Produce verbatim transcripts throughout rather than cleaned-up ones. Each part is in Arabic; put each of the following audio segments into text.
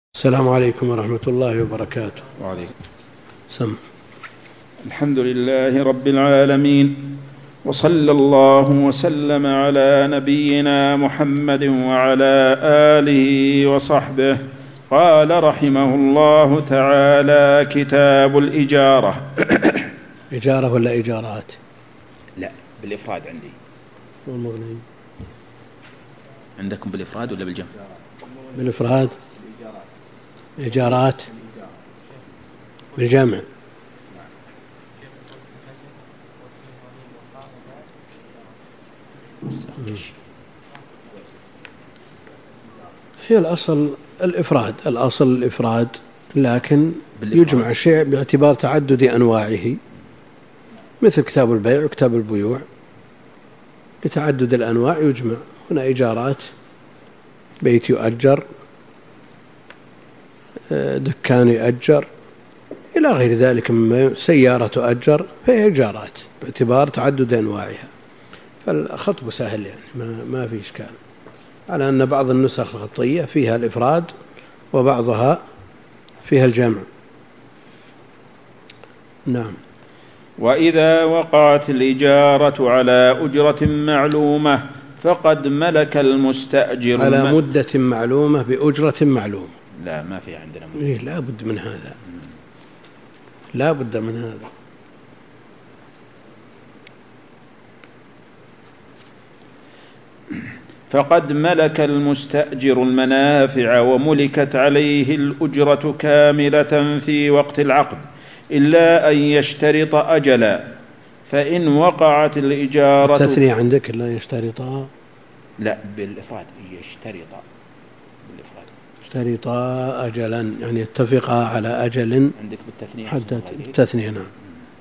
السلام عليكم ورحمة الله وبركاته. وعليكم سم. الحمد لله رب العالمين، وصلى الله وسلم على نبينا محمد وعلى آله وصحبه. قال رحمه الله تعالى: كتاب الإجارة. إجارة ولا إجارات؟ لا، بالإفراد عندي. والمغني عندكم بالإفراد ولا بالجمع؟ بالإفراد. إجارات بالجمع. هي الأصل الإفراد، الأصل الإفراد، لكن يجمع الشيء باعتبار تعدد أنواعه، مثل كتاب البيع وكتاب البيوع لتعدد الأنواع يجمع. هنا إجارات، بيت يؤجر، دكان يؤجر، إلى غير ذلك مما، سيارة تؤجر، فهي إجارات باعتبار تعدد أنواعها. فالخطب سهل يعني، ما, ما في إشكال، على أن بعض النسخ الخطية فيها الإفراد وبعضها فيها الجمع. نعم. وإذا وقعت الإجارة على أجرة معلومة فقد ملك المستأجر على مدة معلومة بأجرة معلومة. لا، ما في عندنا مدة. إيه، لا بد من هذا، لا بد من هذا. فقد ملك المستأجر المنافع وملكت عليه الأجرة كاملة في وقت العقد، إلا أن يشترط أجلا. فإن وقعت الإجارة، التثنية عندك لا يشترطا؟ لا، بالإفراد يشترط. بالإفراد يشترطا أجلا، يعني يتفقا على أجل. عندك بالتثنية حتى التثنية. نعم.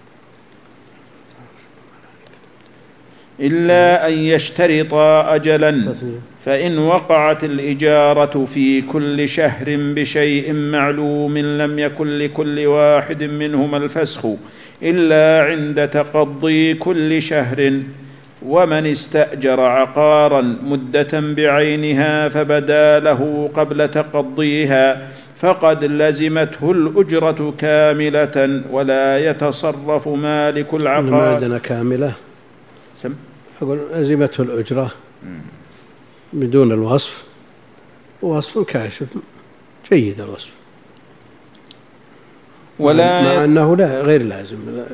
إلا أن يشترطا أجلا. فإن وقعت الإجارة في كل شهر بشيء معلوم لم يكن لكل واحد منهما الفسخ إلا عند تقضي كل شهر. ومن استأجر عقارا مدة بعينها فبدا له قبل تقضيها فقد لزمته الأجرة كاملة ولا يتصرف مالك العقار. ما عندنا كاملة، سم أقول لزمته الأجرة بدون الوصف، ووصف كاشف جيد الوصف، ولا مع أنه لا غير لازم.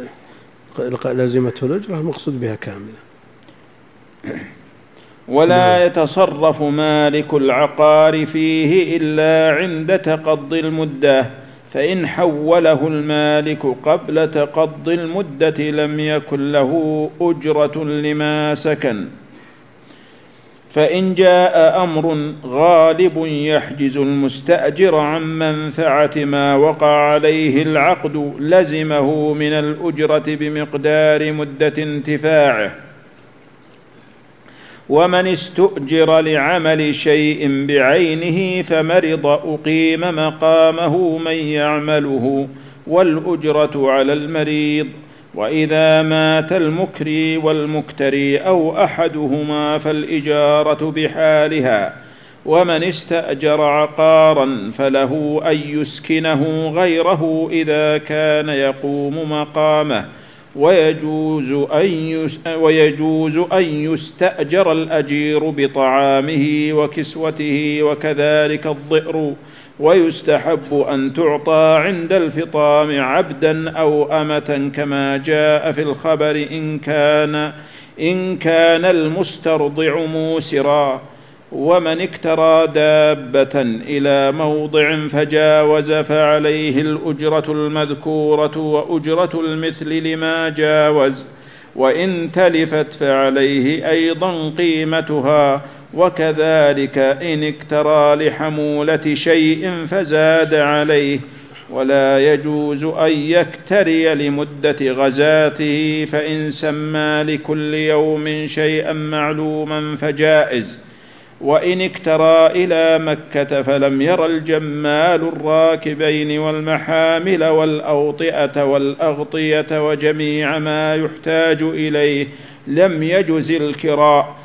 لزمته الأجرة المقصود بها كاملة. ولا يتصرف مالك العقار فيه إلا عند تقضي المدة. فإن حوله المالك قبل تقضي المدة لم يكن له أجرة لما سكن. فإن جاء أمر غالب يحجز المستأجر عن منفعة ما وقع عليه العقد لزمه من الأجرة بمقدار مدة انتفاعه. ومن استؤجر لعمل شيء بعينه فمرض أقيم مقامه من يعمله والأجرة على المريض. وإذا مات المكري والمكتري أو أحدهما فالإجارة بحالها. ومن استأجر عقارا فله أن يسكنه غيره إذا كان يقوم مقامه. ويجوز أن ويجوز أن يستأجر الأجير بطعامه وكسوته وكذلك الضئر. ويستحب أن تعطى عند الفطام عبدا أو أمة كما جاء في الخبر إن كان, إن كان المسترضع موسرا. ومن اكترى دابة إلى موضع فجاوز فعليه الأجرة المذكورة وأجرة المثل لما جاوز. وإن تلفت فعليه أيضا قيمتها. وكذلك إن اكترى لحمولة شيء فزاد عليه. ولا يجوز أن يكتري لمدة غزاته، فإن سمى لكل يوم شيئا معلوما فجائز. وإن اكترى إلى مكة فلم ير الجمال الراكبين والمحامل والأوطئة والأغطية وجميع ما يحتاج إليه لم يجز الكراء.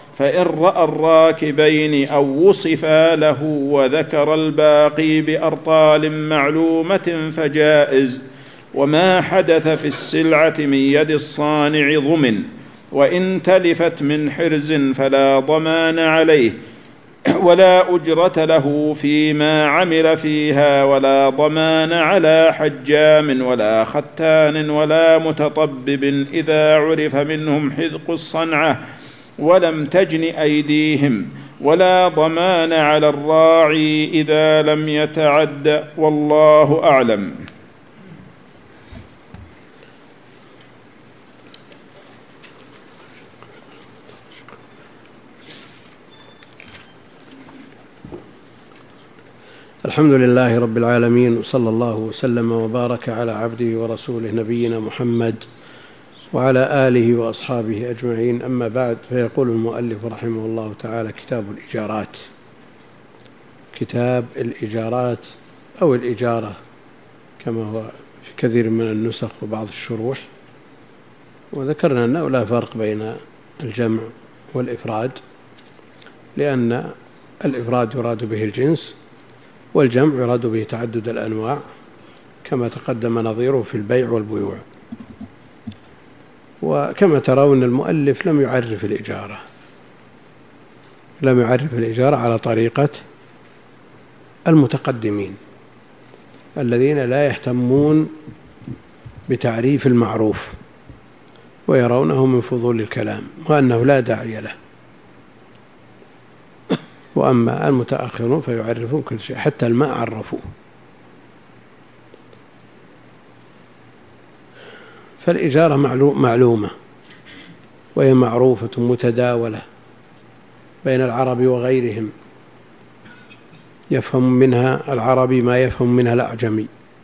فإن رأى الراكبين أو وصفا له وذكر الباقي بأرطال معلومة فجائز. وما حدث في السلعة من يد الصانع ضمن، وإن تلفت من حرز فلا ضمان عليه ولا أجرة له فيما عمل فيها، ولا ضمان على حجام ولا ختان ولا متطبب إذا عرف منهم حذق الصنعة ولم تجن أيديهم، ولا ضمان على الراعي إذا لم يتعد، والله أعلم. الحمد لله رب العالمين، وصلى الله وسلم وبارك على عبده ورسوله نبينا محمد وعلى آله وأصحابه أجمعين. أما بعد، فيقول المؤلف رحمه الله تعالى: كتاب الإجارات. كتاب الإجارات أو الإجارة كما هو في كثير من النسخ وبعض الشروح. وذكرنا أنه لا فرق بين الجمع والإفراد، لأن الإفراد يراد به الجنس، والجمع يراد به تعدد الأنواع، كما تقدم نظيره في البيع والبيوع. وكما ترون المؤلف لم يعرف الإجارة لم يعرف الإجارة على طريقة المتقدمين الذين لا يهتمون بتعريف المعروف ويرونه من فضول الكلام وأنه لا داعي له. وأما المتأخرون فيعرفون كل شيء، حتى الماء عرفوه. فالإجارة معلومة، وهي معروفة متداولة بين العرب وغيرهم، يفهم منها العربي ما يفهم منها الأعجمي،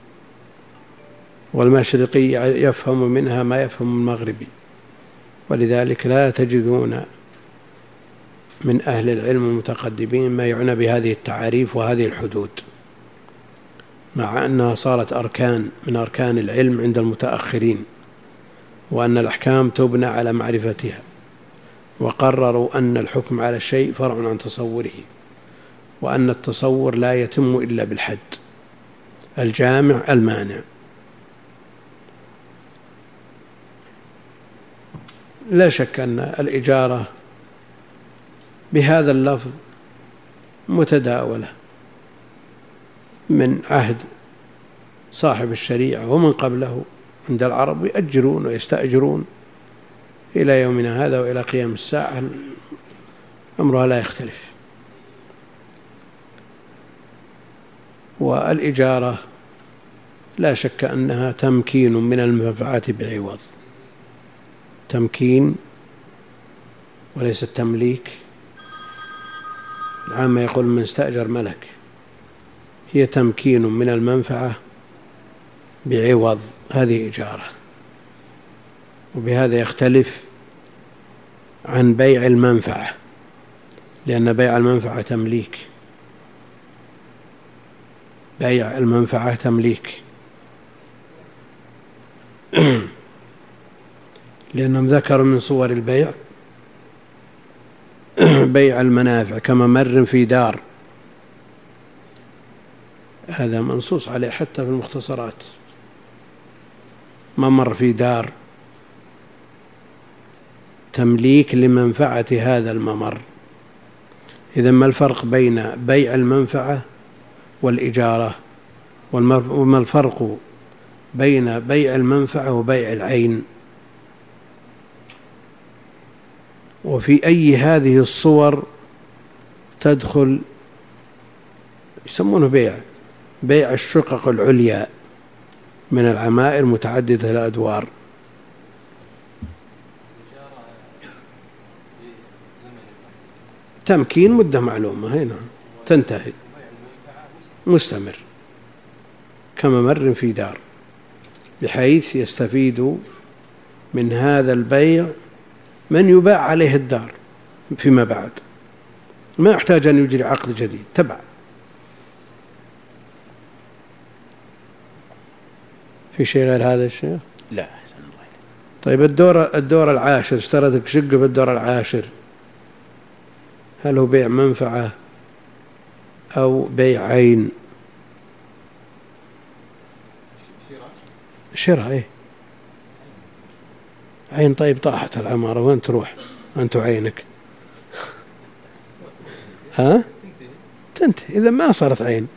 والمشرقي يفهم منها ما يفهم المغربي. ولذلك لا تجدون من أهل العلم المتقدمين ما يعنى بهذه التعاريف وهذه الحدود، مع أنها صارت أركان من أركان العلم عند المتأخرين، وأن الأحكام تبنى على معرفتها، وقرروا أن الحكم على الشيء فرع عن تصوره، وأن التصور لا يتم إلا بالحد الجامع المانع. لا شك أن الإجارة بهذا اللفظ متداولة من عهد صاحب الشريعة ومن قبله عند العرب، يأجرون ويستأجرون إلى يومنا هذا وإلى قيام الساعة، أمرها لا يختلف. والإجارة لا شك أنها تمكين من المنفعة بعوض، تمكين وليس التمليك. العامة يقول من استأجر ملك، هي تمكين من المنفعة بعوض، هذه إجارة. وبهذا يختلف عن بيع المنفعة، لأن بيع المنفعة تمليك، بيع المنفعة تمليك لأنهم ذكروا من صور البيع بيع المنافع كما مر في دار، هذا منصوص عليه حتى في المختصرات، ما مر في دار، تمليك لمنفعة هذا الممر. إذن ما الفرق بين بيع المنفعة والإجارة؟ وما الفرق بين بيع المنفعة وبيع العين؟ وفي أي هذه الصور تدخل يسمونه بيع بيع الشقق العليا من العمائر متعددة الأدوار؟ تمكين مدة معلومة هنا تنتهي، مستمر كما مر في دار، بحيث يستفيد من هذا البيع من يباع عليه الدار فيما بعد، ما يحتاج أن يجري عقد جديد، تبع. في شيء غير هذا الشيء؟ لا أحسن الله. طيب الدور الدور العاشر، اشترتك شقة بالدور العاشر، هل هو بيع منفعة أو بيع عين؟ شراء إيه عين. طيب طاحت العمارة وين تروح أنت وعينك؟ ها تنتهي. إذا ما صارت عين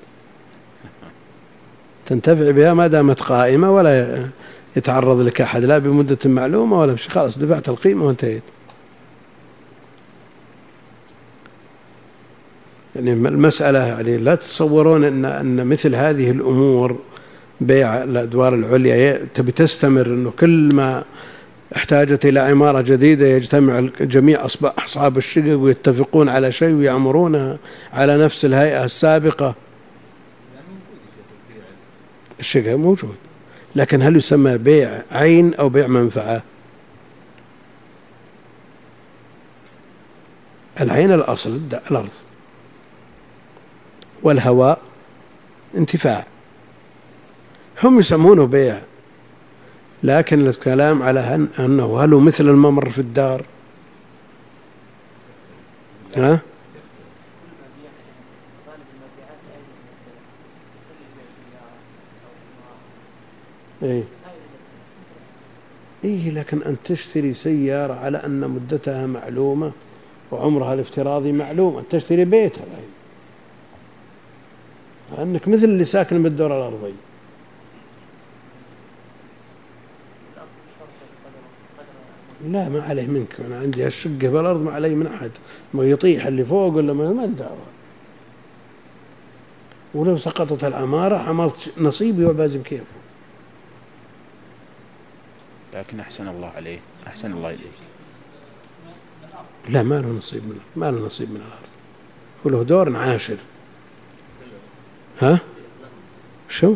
تنتفع بها ما دامت قائمة ولا يتعرض لك أحد لا بمدة معلومة ولا بشيء، خلاص دفعت القيمة وانتهيت. يعني المسألة يعني لا تتصورون أن أن مثل هذه الأمور بيع الأدوار العليا تبي تستمر، أنه كل ما احتاجت إلى عمارة جديدة يجتمع جميع أصحاب الشقق ويتفقون على شيء ويعمرونها على نفس الهيئة السابقة. الشقق موجود، لكن هل يسمى بيع عين أو بيع منفعة؟ العين الأصل الأرض، والهواء انتفاع، هم يسمونه بيع، لكن الكلام على أنه هل مثل الممر في الدار؟ ها؟ إيه؟ إيه لكن أن تشتري سيارة على أن مدتها معلومة وعمرها الافتراضي معلوم، أن تشتري بيتها العين، أنك مثل اللي ساكن بالدور الأرضي. لا ما عليه منك، أنا عندي الشقة بالأرض ما عليه من أحد، ما يطيح اللي فوق ولا ما الدعوة، ولو سقطت العمارة عملت نصيبي وبازم كيف. لكن أحسن الله عليه، أحسن الله إليك، لا ما له نصيب من ما له نصيب من الأرض، وله دور عاشر. ها شو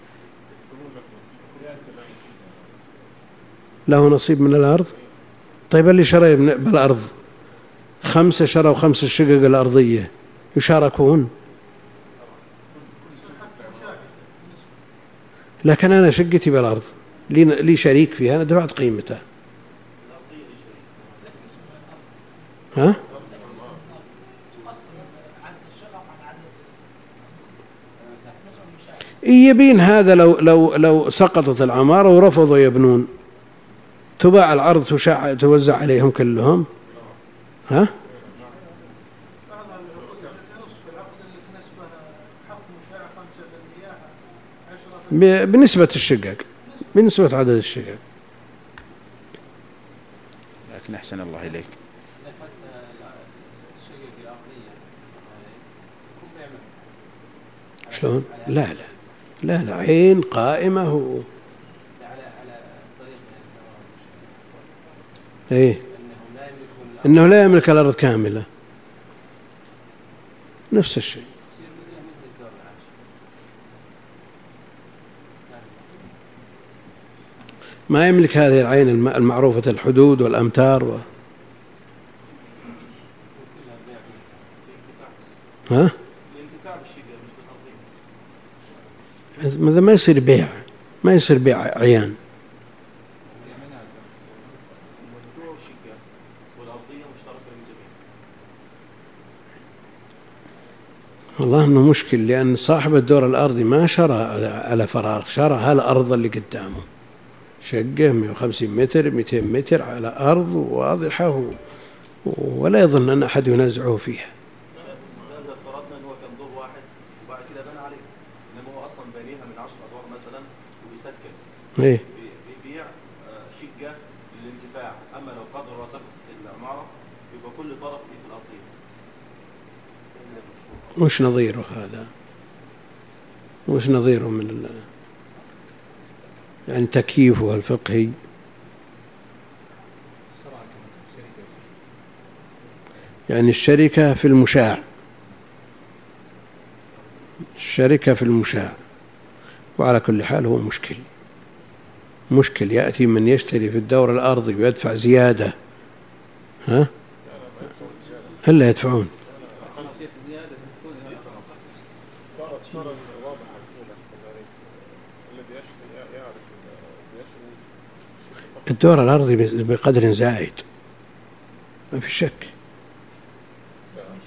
له نصيب من الأرض؟ طيب اللي شرى بالأرض خمسة شروا خمس الشقق الأرضية يشاركون، لكن أنا شقتي بالأرض لي شريك فيها، أنا دفعت قيمتها. ها يبين هذا لو لو لو سقطت العمارة ورفضوا يبنون تباع العرض تشاع توزع عليهم كلهم. ها بنسبة الشقق، بنسبة عدد الشقق. لكن أحسن الله إليك، شلون؟ لا لا لا لا عين قائمة هو. ايه انه لا يملك الارض كاملة، نفس الشيء. ما يملك هذه العين المعروفة الحدود والأمتار و... ها ماذا ما يصير بيع، ما يصير بيع عيان. والله انه مشكل، لأن صاحب الدور الأرضي ما شرى على فراغ، شرى هالأرض اللي قدامه، شقة مئة وخمسين متر مئتين متر على أرض واضحة، ولا يظن أن أحد ينازعه فيها. فرضنا أنه كان دور واحد وبعد كده بنى عليه، إنما هو أصلا بنيها من عشر أدوار مثلا وبيسكن، إيه؟ بيبيع شقة للانتفاع، أما لو قدر وسقط العمارة يبقى كل طرف في الأرضية. مش نظيره هذا، مش نظيره من ال... يعني تكييفه الفقهي. يعني الشركة في المشاع، الشركة في المشاع. وعلى كل حال هو مشكل، مشكل يأتي من يشتري في الدور الأرضي ويدفع زيادة، ها هلا يدفعون. الدور الأرضي بقدر زائد ما في شك،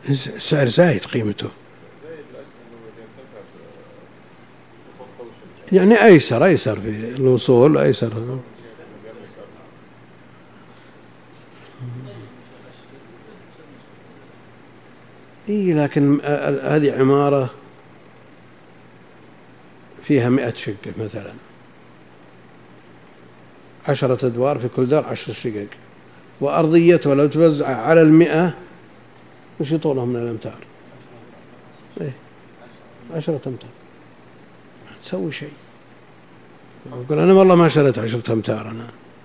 سعر زايد قيمته، يعني أيسر أيسر في الوصول أيسر. إيه لكن هذه عمارة فيها مئة شقة مثلا، عشرة أدوار، في كل دار عشر شقق، وأرضيتها لو توزع على المئة وش يطولها من الأمتار؟ إيه عشرة أمتار، ما تسوي شيء. أقول أنا والله ما شريت عشرة أمتار أنا.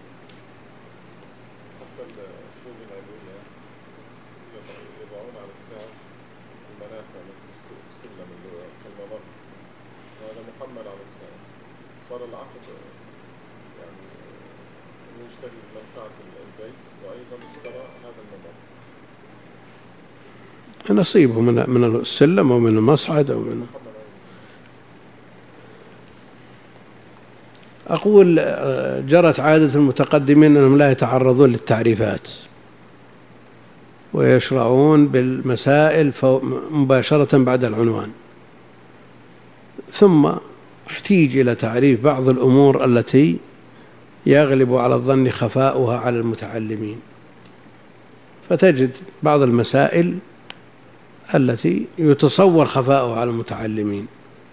نصيبه من من السلم أو من المصعد أو من. أقول جرت عادة المتقدمين أنهم لا يتعرضون للتعريفات ويشرعون بالمسائل مباشرة بعد العنوان، ثم احتيج إلى تعريف بعض الأمور التي يغلب على الظن خفاؤها على المتعلمين، فتجد بعض المسائل التي يتصور خفاؤها على المتعلمين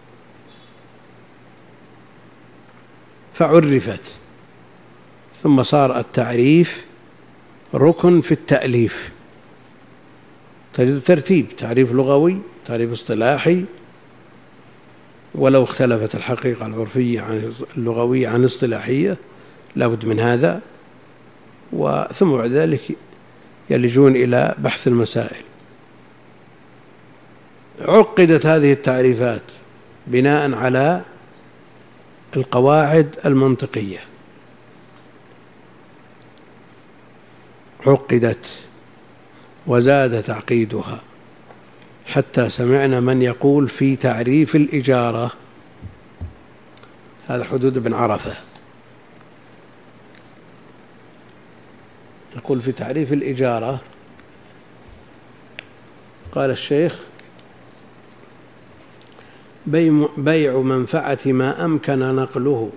فعرفت، ثم صار التعريف ركن في التأليف. تجد ترتيب، تعريف لغوي، تعريف اصطلاحي، ولو اختلفت الحقيقة العرفية عن اللغوية عن الاصطلاحية لابد من هذا، وثم بعد ذلك يلجون إلى بحث المسائل. عقدت هذه التعريفات بناء على القواعد المنطقية، عقدت وزاد تعقيدها حتى سمعنا من يقول في تعريف الإجارة، هذا حدود ابن عرفة، يقول في تعريف الإجارة قال الشيخ: بيع منفعة ما أمكن نقله،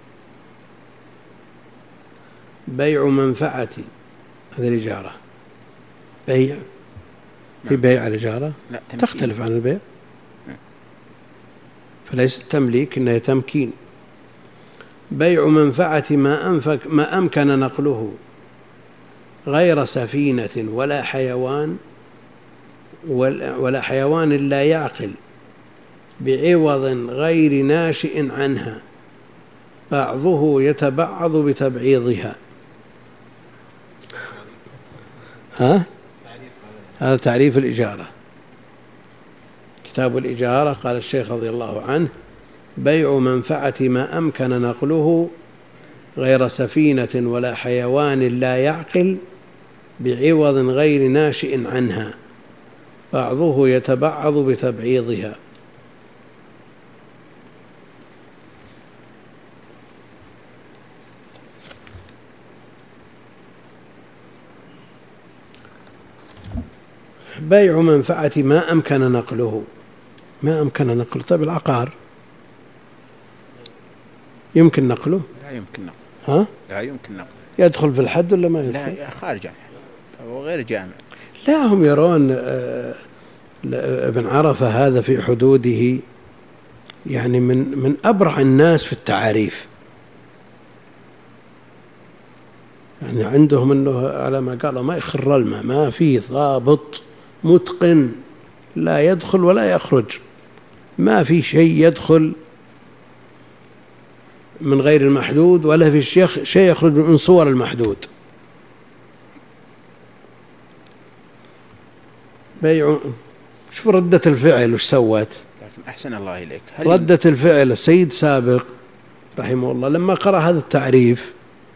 بيع منفعة، هذه الإجارة بيع، في بيع الإجارة تختلف عن البيع، فليس التمليك إنها تمكين. بيع منفعة ما أنفك ما أمكن نقله غير سفينة ولا حيوان ولا حيوان لا يعقل بعوض غير ناشئ عنها، بعضه يتبعض بتبعيضها. ها؟ هذا تعريف الإجارة، كتاب الإجارة. قال الشيخ رضي الله عنه: بيع منفعة ما أمكن نقله غير سفينة ولا حيوان لا يعقل بعوض غير ناشئ عنها، بعضه يتبعض بتبعيضها. بيع منفعة ما أمكن نقله، ما أمكن نقله. طيب العقار يمكن نقله؟ لا يمكن نقله. ها؟ لا يمكن نقله. يدخل في الحد ولا ما يدخل؟ لا، خارج أو غير جامع. لا، هم يرون ابن عرفة هذا في حدوده يعني من من أبرع الناس في التعاريف، يعني عندهم أنه على ما قالوا ما يخر الماء، ما فيه ضابط متقن، لا يدخل ولا يخرج، ما في شيء يدخل من غير المحدود ولا في شيء يخرج من صور المحدود. بيع، شوف ردة الفعل وش سوت. أحسن الله إليك. ردة الفعل السيد سابق رحمه الله لما قرأ هذا التعريف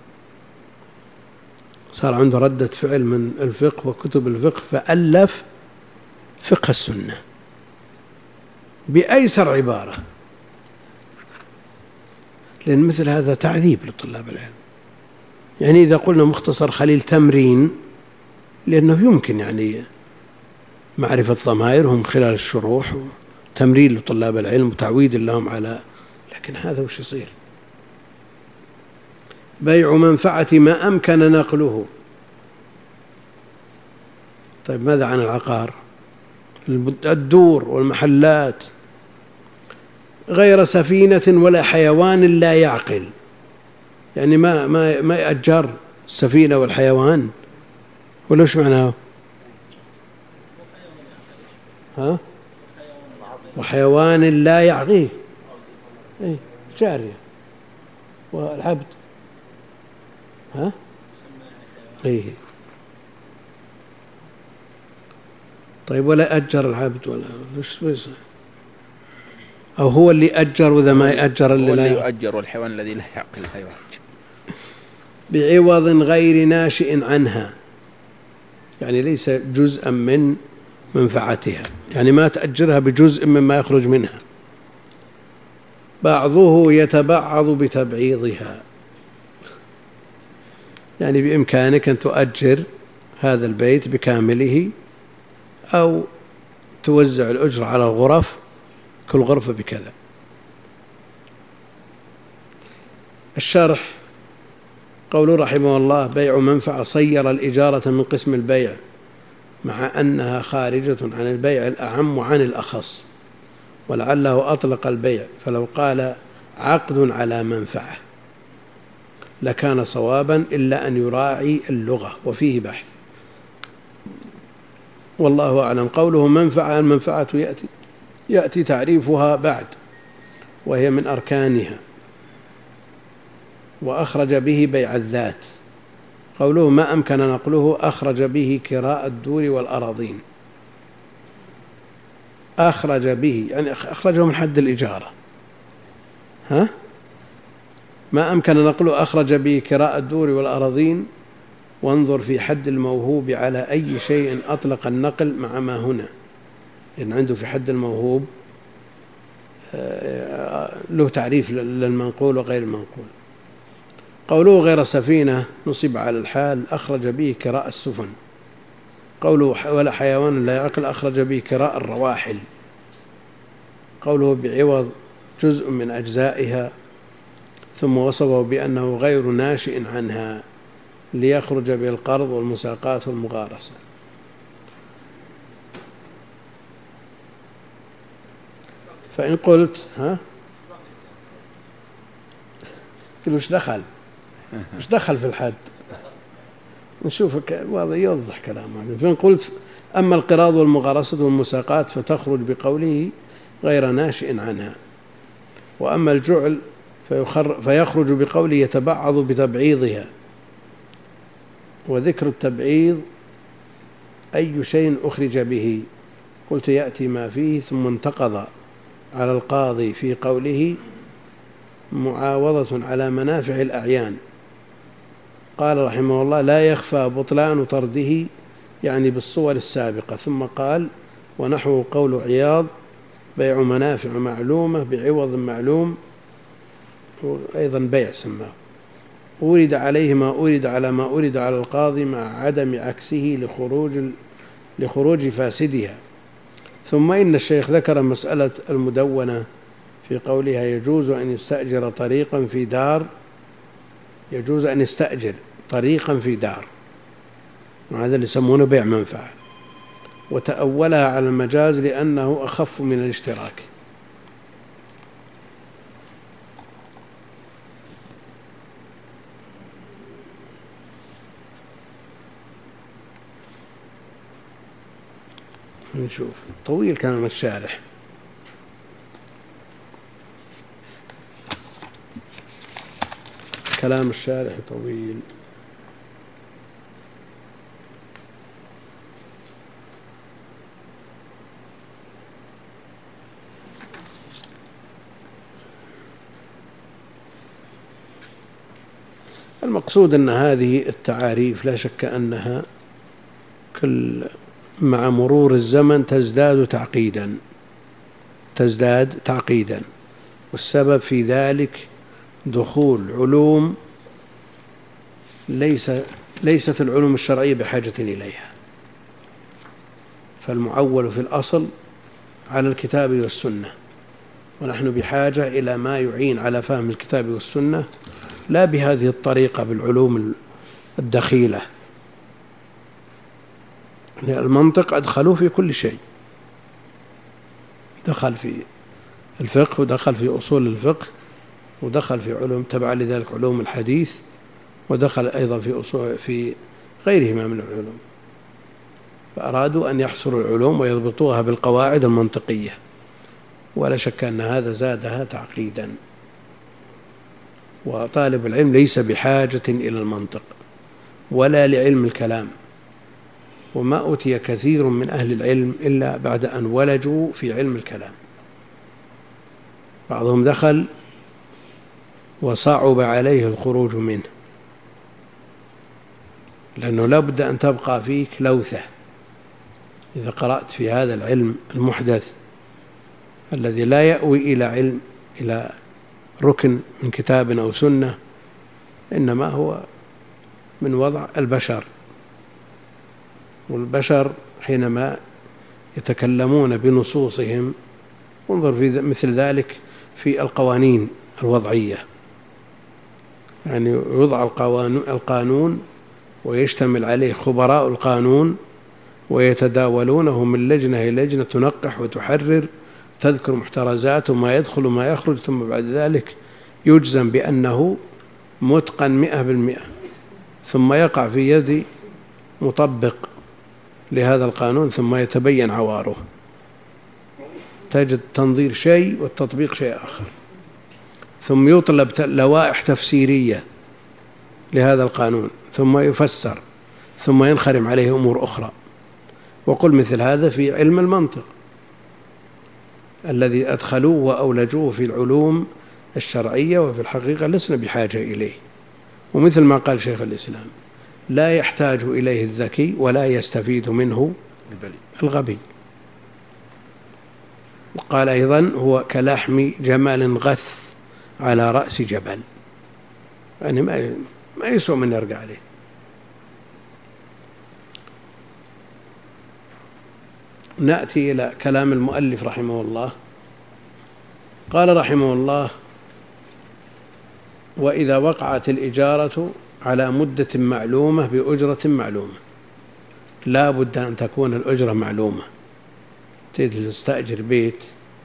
صار عنده ردة فعل من الفقه وكتب الفقه، فألف فقه السنة بأيسر عبارة، لأن مثل هذا تعذيب لطلاب العلم. يعني إذا قلنا مختصر خليل تمرين، لأنه يمكن يعني معرفة ضمائرهم خلال الشروح وتمرين لطلاب العلم وتعويد لهم على، لكن هذا وش يصير؟ بيع منفعة ما أمكن نقله. طيب ماذا عن العقار؟ الدور والمحلات، غير سفينة ولا حيوان لا يعقل، يعني ما ما ما يأجر السفينة والحيوان، ولا وش معناه؟ ها؟ وحيوان لا يعقيه، إيه جارية والعبد، ها؟ إيه. طيب ولا أجر العبد ولا وش بيصير؟ أو هو اللي أجر وإذا ما يأجر اللي, اللي يؤجر، والحيوان الذي لا يعقل لا يؤجر. بعوض غير ناشئ عنها، يعني ليس جزءا من منفعتها، يعني ما تأجرها بجزء مما يخرج منها. بعضه يتبعض بتبعيضها، يعني بإمكانك أن تؤجر هذا البيت بكامله أو توزع الأجر على الغرف، كل غرفة بكذا. الشرح قوله رحمه الله: بيع منفعة صير الإجارة من قسم البيع، مع أنها خارجة عن البيع الأعم عن الأخص، ولعله أطلق البيع، فلو قال عقد على منفعة لكان صوابا، إلا أن يراعي اللغة وفيه بحث، والله أعلم. قوله منفعة، المنفعة يأتي, يأتي تعريفها بعد، وهي من أركانها، وأخرج به بيع الذات. قوله ما أمكن نقله، أخرج به كراء الدور والأراضين، أخرج به يعني أخرجه من حد الإجارة، ها؟ ما أمكن نقله أخرج به كراء الدور والأراضين، وانظر في حد الموهوب على أي شيء أطلق النقل مع ما هنا، لأن عنده في حد الموهوب له تعريف للمنقول وغير المنقول. قوله غير سفينة نصب على الحال، أخرج به كراء السفن. قوله ولا حيوان لا يعقل، أخرج به كراء الرواحل. قوله بعوض جزء من أجزائها، ثم وصفه بأنه غير ناشئ عنها، ليخرج به القرض والمساقات والمغارسة. فإن قلت ها وش دخل وش دخل في الحد، نشوف هذا يوضح كلامه. فإن قلت أما القراض والمغارسة والمساقات فتخرج بقوله غير ناشئ عنها، وأما الجعل فيخرج بقوله يتبعض بتبعيضها. وذكر التبعيض أي شيء أخرج به، قلت يأتي ما فيه، ثم انتقض على القاضي في قوله معاوضة على منافع الأعيان. قال رحمه الله لا يخفى بطلان طرده، يعني بالصور السابقة. ثم قال ونحو قول عياض بيع منافع معلومة بعوض معلوم، أيضا بيع سماه، أورد عليه ما أورد على ما أورد على القاضي مع عدم عكسه لخروج لخروج فاسدها. ثم إن الشيخ ذكر مسألة المدونة في قولها يجوز أن يستأجر طريقا في دار، يجوز أن يستأجر طريقا في دار، وهذا اللي يسمونه بيع منفعة، وتأولها على المجاز لأنه أخف من الاشتراك. نشوف طويل كلام الشارح. كلام الشارح طويل. المقصود أن هذه التعاريف لا شك أنها كل مع مرور الزمن تزداد تعقيدا تزداد تعقيدا والسبب في ذلك دخول علوم ليس ليست العلوم الشرعية بحاجة إليها، فالمعول في الأصل على الكتاب والسنة، ونحن بحاجة إلى ما يعين على فهم الكتاب والسنة، لا بهذه الطريقة بالعلوم الدخيلة. المنطق أدخلوه في كل شيء، دخل في الفقه ودخل في أصول الفقه ودخل في علوم تبع لذلك علوم الحديث، ودخل أيضا في أصول في غيرهما من العلوم، فأرادوا أن يحصروا العلوم ويضبطوها بالقواعد المنطقية، ولا شك أن هذا زادها تعقيدا. وطالب العلم ليس بحاجة إلى المنطق ولا لعلم الكلام، وما أوتي كثير من أهل العلم إلا بعد أن ولجوا في علم الكلام. بعضهم دخل وصعب عليه الخروج منه، لأنه لا بد أن تبقى فيك لوثة إذا قرأت في هذا العلم المحدث الذي لا يأوي إلى علم إلى ركن من كتاب أو سنة، إنما هو من وضع البشر. والبشر حينما يتكلمون بنصوصهم، انظر في مثل ذلك في القوانين الوضعية، يعني يوضع القانون ويشتمل عليه خبراء القانون ويتداولونه من لجنة إلى لجنة، تنقح وتحرر، تذكر محترزات وما يدخل وما يخرج، ثم بعد ذلك يجزم بأنه متقن مئة بالمئة، ثم يقع في يد مطبق لهذا القانون ثم يتبين عواره، تجد التنظير شيء والتطبيق شيء آخر، ثم يطلب لوائح تفسيرية لهذا القانون ثم يفسر، ثم ينخرم عليه أمور أخرى. وقل مثل هذا في علم المنطق الذي أدخلوه وأولجوه في العلوم الشرعية، وفي الحقيقة لسنا بحاجة إليه. ومثل ما قال شيخ الإسلام: لا يحتاج إليه الذكي ولا يستفيد منه الغبي. وقال أيضا: هو كلحم جمل غث على رأس جبل، يعني ما ما يسوى من يرجع عليه. نأتي إلى كلام المؤلف رحمه الله. قال رحمه الله: وإذا وقعت الإجارة على مدة معلومة بأجرة معلومة، لا بد أن تكون الأجرة معلومة. تستأجر بيت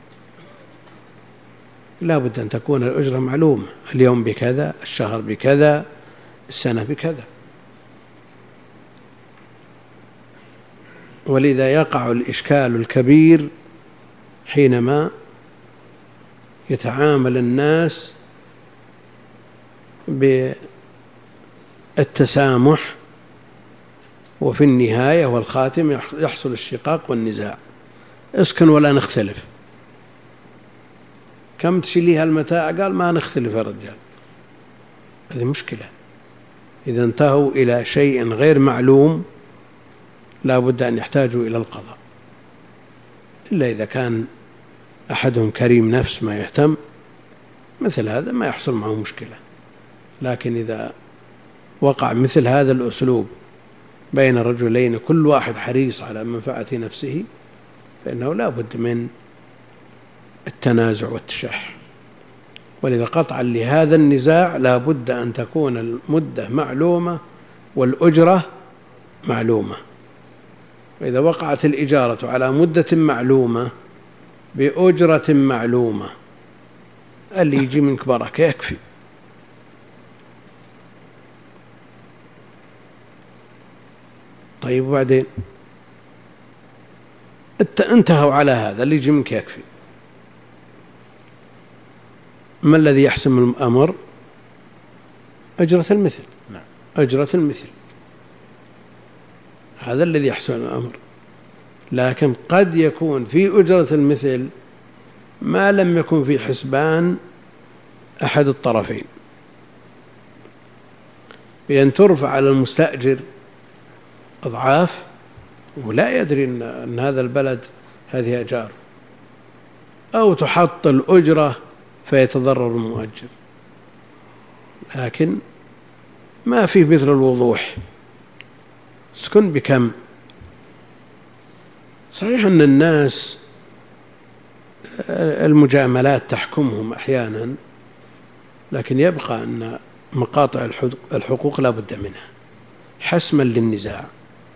لا بد أن تكون الأجرة معلومة، اليوم بكذا، الشهر بكذا، السنة بكذا. ولذا يقع الإشكال الكبير حينما يتعامل الناس بالتسامح، وفي النهاية والخاتم يحصل الشقاق والنزاع. اسكن ولا نختلف. كم تشيليها المتاع؟ قال: ما نختلف يا رجال. هذه مشكلة. إذا انتهوا إلى شيء غير معلوم لا بد أن يحتاجوا إلى القضاء، إلا إذا كان أحدهم كريم نفس ما يهتم، مثل هذا ما يحصل معه مشكلة. لكن إذا وقع مثل هذا الأسلوب بين الرجلين كل واحد حريص على منفعة نفسه، فإنه لا بد من التنازع والتشح. ولذا قطعا لهذا النزاع لا بد أن تكون المدة معلومة والأجرة معلومة. وإذا وقعت الإجارة على مدة معلومة بأجرة معلومة، اللي يجي منك بركة يكفي. طيب وبعدين انتهوا على هذا، اللي يجي منك يكفي. ما الذي يحسم الأمر؟ أجرة المثل. أجرة المثل هذا الذي يحسم الأمر. لكن قد يكون في أجرة المثل ما لم يكن في حسبان أحد الطرفين، بأن ترفع على المستأجر أضعاف ولا يدري أن هذا البلد هذه أجار، أو تحط الأجرة فيتضرر المؤجر. لكن ما فيه مثل الوضوح. اسكن بكم؟ صحيح أن الناس المجاملات تحكمهم أحيانا، لكن يبقى أن مقاطع الحقوق لا بد منها حسما للنزاع.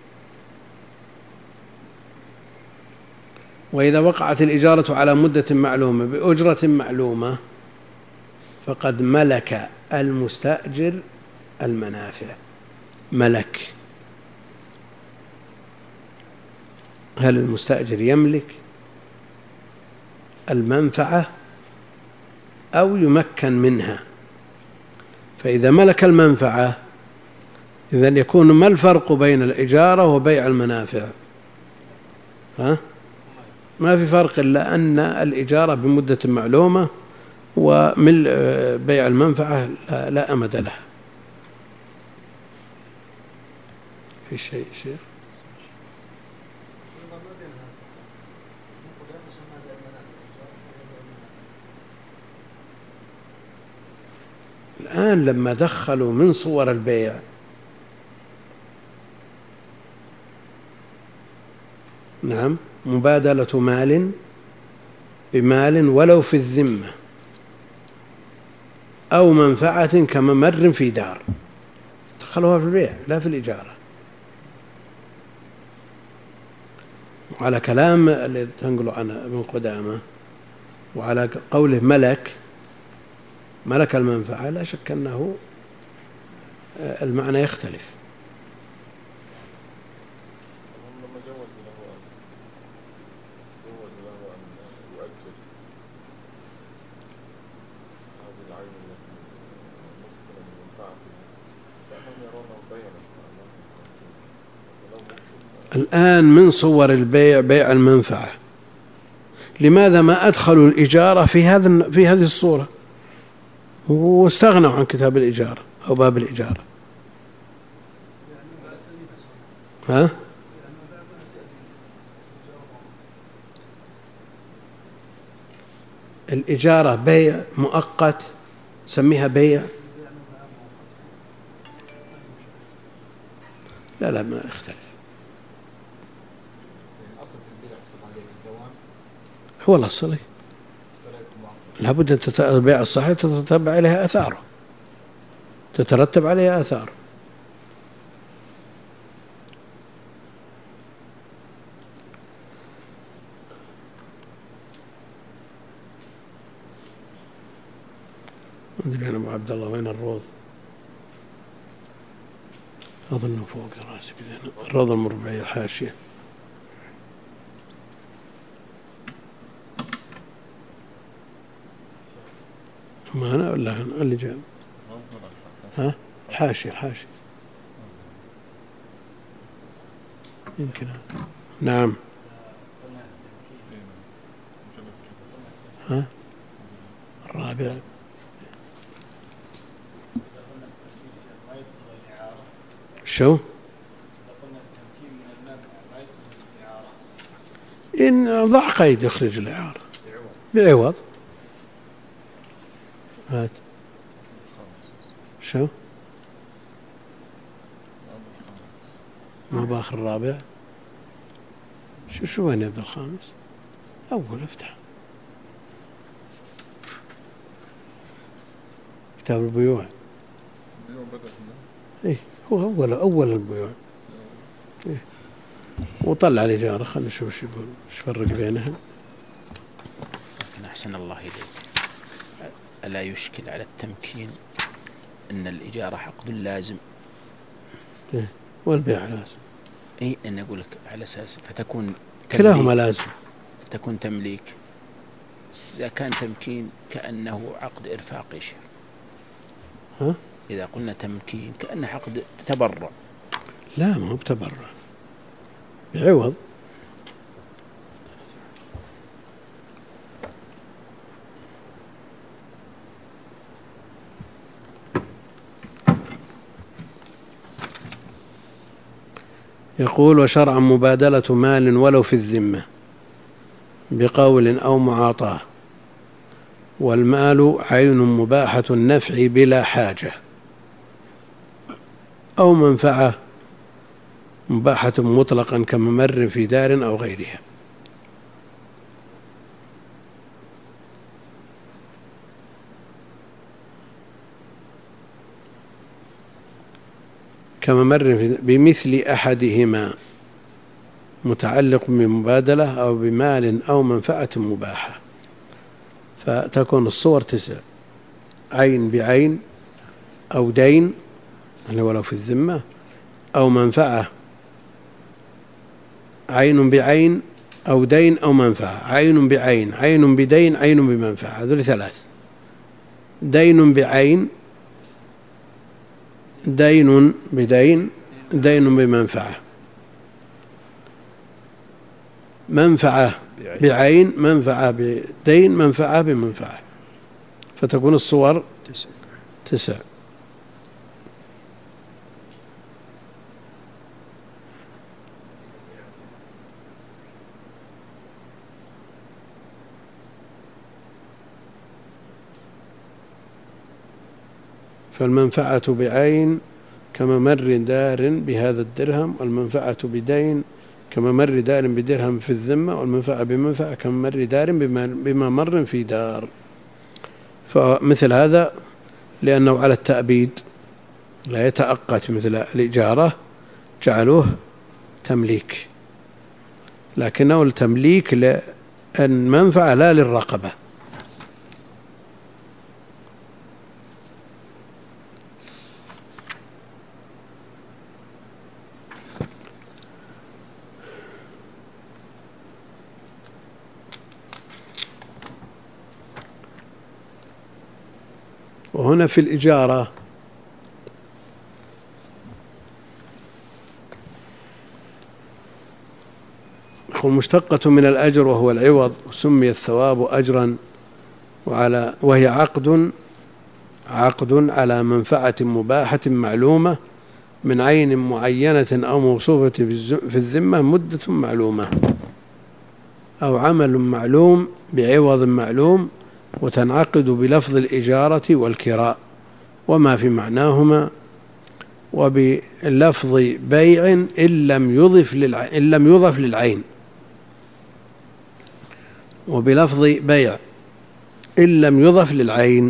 وإذا وقعت الإجارة على مدة معلومة بأجرة معلومة فقد ملك المستأجر المنافع. ملك، هل المستأجر يملك المنفعة أو يمكن منها؟ فإذا ملك المنفعة إذن يكون ما الفرق بين الإجارة وبيع المنافع؟ ها؟ ما في فرق إلا أن الإجارة بمدة معلومة وبيع المنفعة لا أمد لها. في شيء شيخ؟ الآن لما دخلوا من صور البيع نعم مبادلة مال بمال ولو في الذمة أو منفعة كممر في دار، دخلوها في البيع لا في الإجارة. وعلى كلام اللي تنقل عنه ابن قدامة وعلى قوله ملك ملك المنفعة لا شك أنه المعنى يختلف. الآن من صور البيع بيع المنفعة، لماذا ما أدخلوا الإجارة في هذا في هذه الصورة واستغنوا عن كتاب الإجارة أو باب الإجارة؟ ها؟ الإجارة بيع مؤقت سميها بيع؟ لا لا ما يختلف. هو الأصلي لابد أن تتبع الصحيح تتتبع عليها آثاره تترتب عليها آثاره. أدري أنا أبو عبد الله وين الروض؟ أظنه فوق راسي الروض المربعية الحاشية. ما أنا ولا اللي جاب؟ ها؟ الحاشية الحاشية يمكن. نعم. ها؟ الرابع. شو؟ إن ضع قيد يخرج الإعارة بعوض. هات شو؟ ما باخر الرابع. شو شو وين يبدأ الخامس؟ أول افتح كتاب البيوع. إيه هو أول أول البيوع. إيه وطلع الإجارة خلنا نشوف شو يقول شو فرق بينها. أحسن الله إليك. ألا يشكل على التمكين أن الإجارة عقد لازم؟ إيه والبيع لازم. أي أن أقول لك على أساس فتكون كلاهما لازم. فتكون تمليك. إذا كان تمكين كأنه عقد إرفاق شيء. ها؟ إذا قلنا تمكين كأنه عقد تبرع. لا ما هو بتبرع بعوض. يقول وشرعا مبادلة مال ولو في الذمة بقول أو معاطاة والمال عين مباحة النفع بلا حاجة أو منفعة مباحة مطلقا كممر في دار أو غيرها. كممر بمثل أحدهما متعلق بمبادلة أو بمال أو منفعة مباحة. فتكون الصور تسع: عين بعين، أو دين ولو في الذمة، أو منفعة، عين بعين أو دين أو منفعة، عين بعين، عين بدين، عين بمنفعة. هذول ثلاث: دين بعين، دين بدين، دين بمنفعة. منفعة بعين، منفعة بدين، منفعة بمنفعة. فتكون الصور تسع, تسع. فالمنفعة بعين كممر دار بهذا الدرهم، والمنفعة بدين كممر دار بدرهم في الذمة، والمنفعة بمنفعة كممر دار بممر في دار. فمثل هذا لأنه على التأبيد لا يتأقت مثل الإجارة جعلوه تمليك، لكنه التمليك للمنفعة لا للرقبة. وهنا في الإجارة مشتقة من الأجر وهو العوض، وسمي الثواب أجرا، وعلى وهي عقد عقد على منفعة مباحة معلومة من عين معينة أو موصوفة في الذمة مدة معلومة، أو عمل معلوم بعوض معلوم، وتنعقد بلفظ الإجارة والكراء وما في معناهما، وبلفظ بيع إن لم يضف للعين, إن لم يضف للعين وبلفظ بيع إن لم يضف للعين.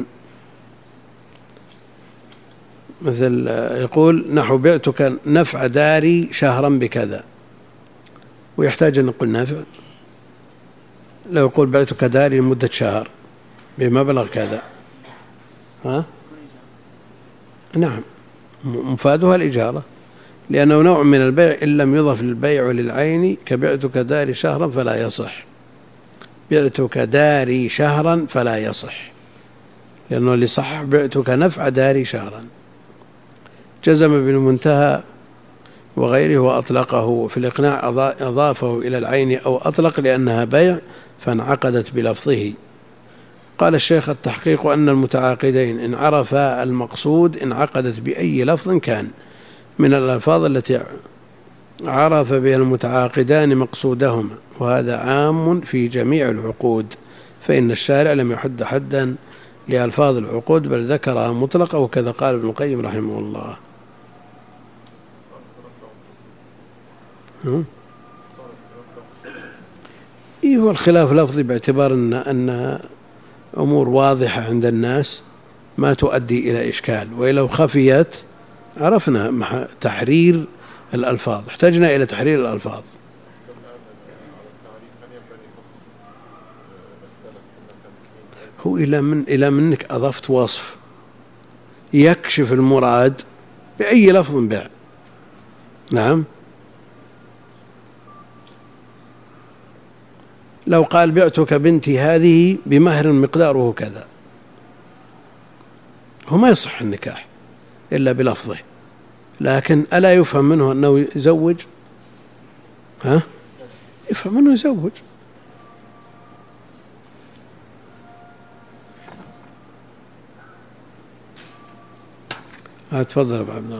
مثل يقول: نحو بعتك نفع داري شهرا بكذا، ويحتاج أن نقول نافع. لو يقول: بعتك داري لمدة شهر بمبلغ كذا، ها؟ نعم، مفادها الإجارة، لأنه نوع من البيع إن لم يضف للبيع للعين، كبعتك داري شهرا فلا يصح. بعتك داري شهرا فلا يصح، لأنه اللي صح بعتك نفع داري شهرا. جزم بالمنتهى وغيره وأطلقه. في الإقناع أضافه إلى العين أو أطلق لأنها بيع فانعقدت بلفظه. قال الشيخ: التحقيق أن المتعاقدين إن عرفا المقصود انعقدت بأي لفظ كان من الألفاظ التي عرف بها المتعاقدان مقصودهما، وهذا عام في جميع العقود، فإن الشارع لم يحد حدا لألفاظ العقود بل ذكرها مطلقة، وكذا قال ابن القيم رحمه الله. إيه هو الخلاف لفظي باعتبار أن, أن أمور واضحة عند الناس ما تؤدي إلى إشكال، ولو خفيت عرفنا تحرير الألفاظ، احتاجنا إلى تحرير الألفاظ. هو إلى من إلى منك أضفت وصف يكشف المراد بأي لفظ بيع. نعم، لو قال: بعتك بنتي هذه بمهر مقداره كذا، هو ما يصح النكاح إلا بلفظه، لكن ألا يفهم منه أنه يزوج؟ ها؟ يفهم منه يزوج. تفضل أبو عبد الله.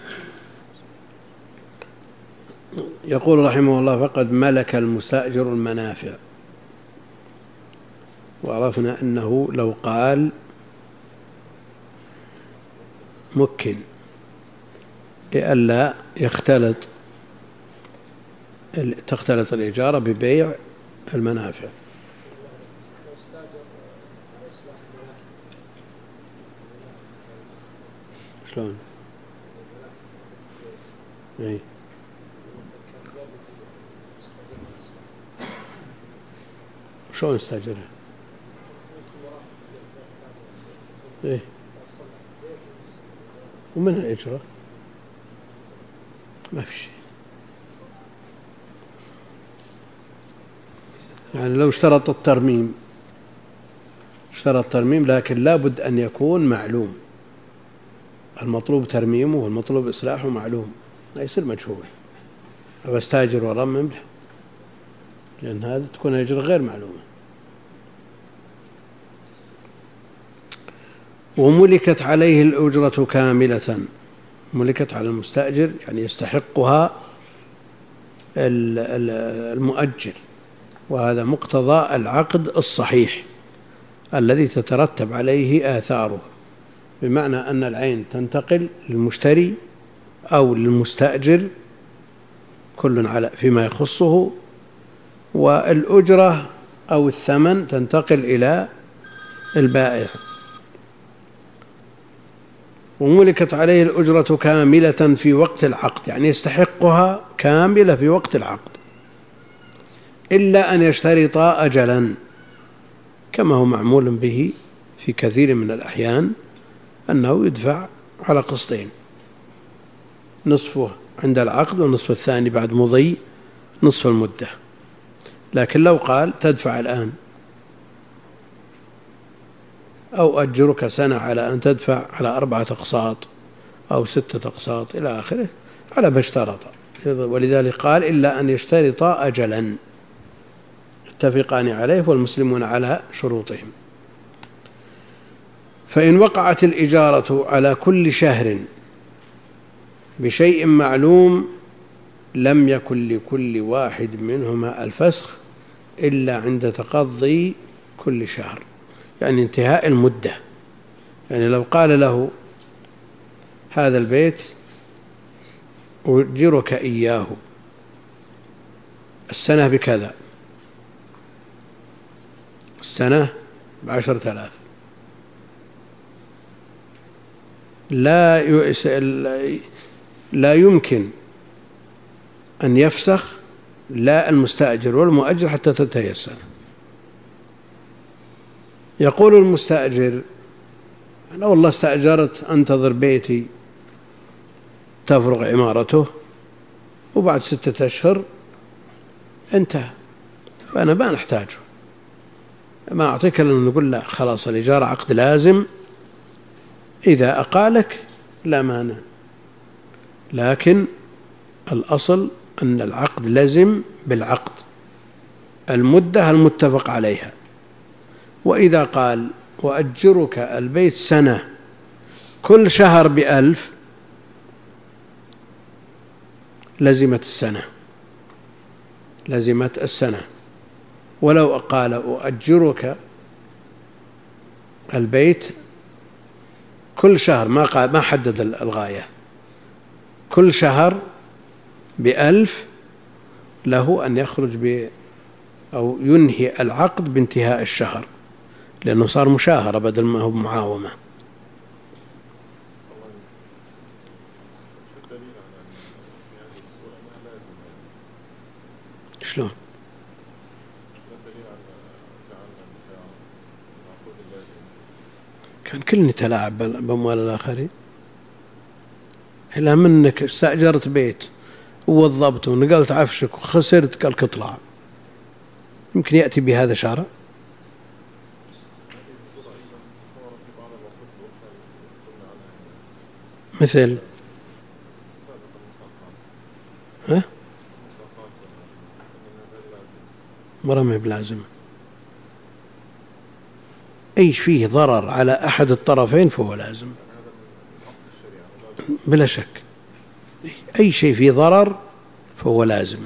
يقول رحمه الله: فقد ملك المستأجر المنافع. وعرفنا أنه لو قال مكن لئلا يختلط تختلط الإجارة ببيع المنافع. شلون؟ اي شلون استاجرها؟ ايه ومن الإجرة ما في شيء. يعني لو اشترط الترميم اشترط الترميم لكن لابد أن يكون معلوم، المطلوب ترميمه والمطلوب إصلاحه معلوم، لا يصير مجهول فاستاجر ورمم له، لأن هذا تكون الأجرة غير معلومة. وملكت عليه الأجرة كاملة، ملكت على المستأجر يعني يستحقها المؤجر، وهذا مقتضى العقد الصحيح الذي تترتب عليه آثاره، بمعنى أن العين تنتقل للمشتري أو للمستأجر كل على فيما يخصه، والأجرة أو الثمن تنتقل إلى البائع. وملكت عليه الأجرة كاملة في وقت العقد، يعني يستحقها كاملة في وقت العقد، إلا أن يشترط أجلا كما هو معمول به في كثير من الأحيان، أنه يدفع على قسطين، نصفه عند العقد والنصف الثاني بعد مضي نصف المدة. لكن لو قال تدفع الآن أو أجرك سنة على أن تدفع على أربعة أقساط أو ستة أقساط إلى آخره على ما اشترط، ولذلك قال إلا أن يشترط أجلا اتفقان عليه والمسلمون على شروطهم. فإن وقعت الإجارة على كل شهر بشيء معلوم لم يكن لكل واحد منهما الفسخ إلا عند تقضي كل شهر، يعني انتهاء المدة. يعني لو قال له هذا البيت أجرك إياه السنة بكذا، السنة بعشرة آلاف، لا لا يمكن أن يفسخ لا المستأجر والمؤجر حتى تنتهي السنة. يقول المستأجر أنا والله استأجرت أنتظر بيتي تفرغ عمارته وبعد ستة أشهر انتهى، فأنا ما نحتاجه، ما أعطيك لأنه نقول لا خلاص الإجارة عقد لازم، إذا أقالك لا مانع، لكن الأصل أن العقد لازم بالعقد المدة المتفق عليها. وإذا قال وأجرك البيت سنة كل شهر بألف لزمت السنة لزمت السنة ولو قال أؤجرك البيت كل شهر ما قال ما حدد الغاية، كل شهر بألف له أن يخرج ب أو ينهي العقد بانتهاء الشهر، لأنه صار مشاهرة بدل ما هو معاومة. شلون؟ كان كل نتلاعب بأموال الآخرين، إلا منك استأجرت بيت ووظبته ونقلت عفشك وخسرت قالك اطلع، يمكن يأتي بهذا شرع؟ مثل ها مرمي بلازم، أي فيه ضرر على أحد الطرفين فهو لازم بلا شك، أي شيء فيه ضرر فهو لازم،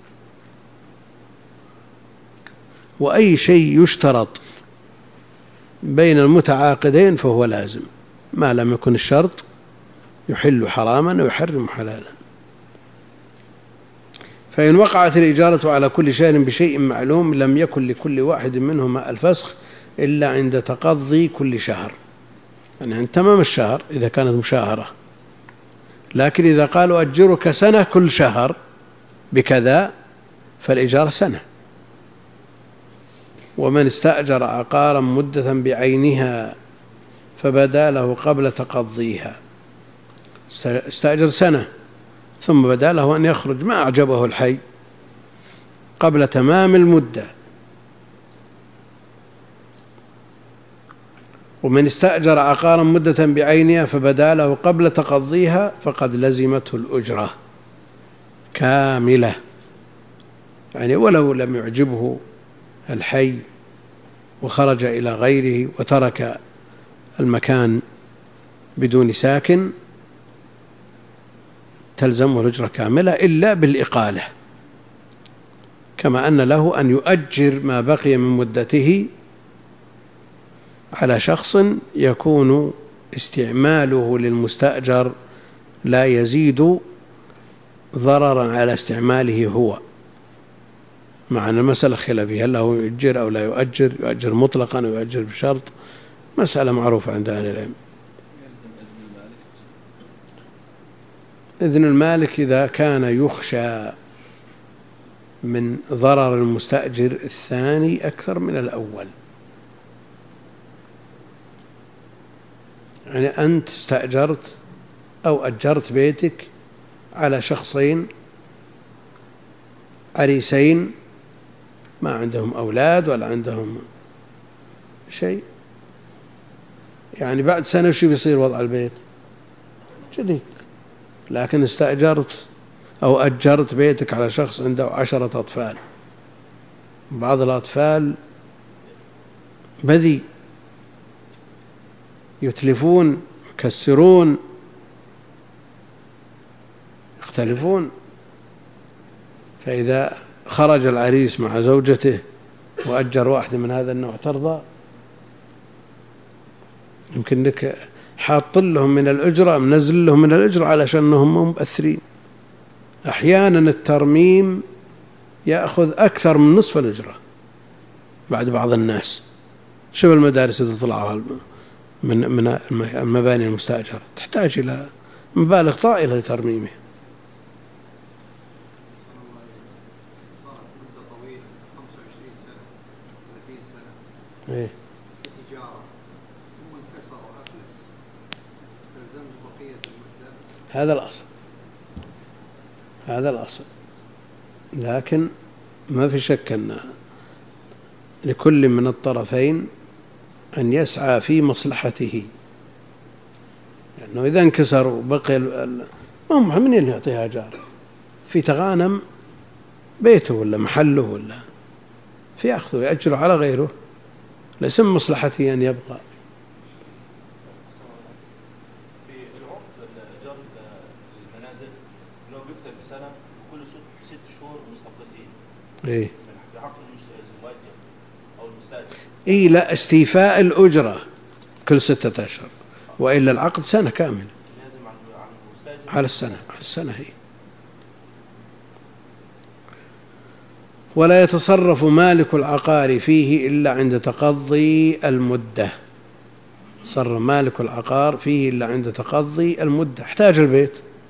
وأي شيء يشترط بين المتعاقدين فهو لازم ما لم يكن الشرط يحل حراما ويحرم حلالا. فإن وقعت الإجارة على كل شهر بشيء معلوم لم يكن لكل واحد منهما الفسخ إلا عند تقضي كل شهر، يعني عند تمام الشهر إذا كانت مشاهرة. لكن إذا قالوا أجرك سنة كل شهر بكذا فالإجارة سنة. ومن استأجر عقارا مدة بعينها فبدا له قبل تقضيها، استأجر سنة ثم بدا له أن يخرج ما أعجبه الحي قبل تمام المدة. ومن استأجر عقارا مدة بعينها فبدا له قبل تقضيها فقد لزمته الأجرة كاملة، يعني ولو لم يعجبه الحي وخرج إلى غيره وترك المكان بدون ساكن تلزمه الأجرة كاملة إلا بالإقالة، كما أن له أن يؤجر ما بقي من مدته على شخص يكون استعماله للمستأجر لا يزيد ضررا على استعماله هو، مع أن المسألة خلافية، هل له يؤجر أو لا يؤجر، يؤجر مطلقا أو يؤجر بشرط، مسألة معروفة عند أهل العلم. إذن المالك إذا كان يخشى من ضرر المستأجر الثاني أكثر من الأول، يعني أنت استأجرت أو أجرت بيتك على شخصين عريسين ما عندهم أولاد ولا عندهم شيء، يعني بعد سنة شو بيصير وضع البيت؟ جديد. لكن استأجرت أو أجرت بيتك على شخص عنده عشرة أطفال، بعض الأطفال بذي يتلفون يكسرون يختلفون، فإذا خرج العريس مع زوجته وأجر واحد من هذا النوع ترضى؟ يمكن لك حاط لهم من الأجرة منزل لهم من الأجرة علشان أنهم مؤثرين. أحيانا الترميم يأخذ أكثر من نصف الأجرة بعد بعض الناس. شوف المدارس اللي طلعوا من من المباني المستأجرة تحتاج إلى مبالغ طائلة لترميمه. إيه. هذا الأصل هذا الأصل لكن ما في شك أن لكل من الطرفين أن يسعى في مصلحته، لأنه يعني إذا انكسروا بقي ما من اللي يعطيها جار في تغانم بيته ولا محله ولا في أخذه يأجره على غيره، ليس من مصلحته أن يبقى. إيه إيه لا استيفاء الأجرة كل ستة أشهر، وإلا العقد سنة كاملة على السنة على السنة هي. ولا يتصرف مالك العقار فيه إلا عند تقضي المدة. صر مالك العقار فيه إلا عند تقضي المدة. احتاج البيت